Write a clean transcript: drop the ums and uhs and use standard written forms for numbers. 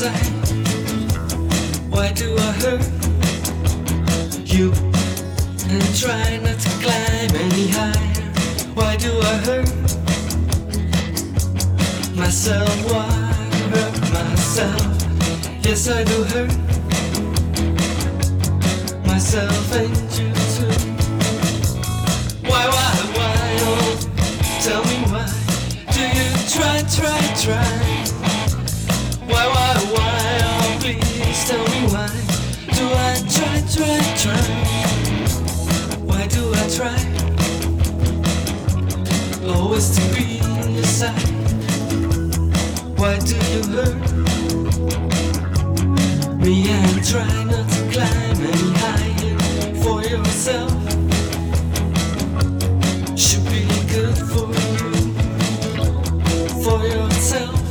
inside. Why do I hurt you and try not to climb any higher? Why do I hurt myself? Why hurt myself? Yes, I do hurt myself and you too. Why, oh, tell me why do you try? Why, oh, please tell me why do I try? Why do I try always to be on your side? Why do you hurt me and try not to climb any higher for yourself? Should be good for you, for yourself.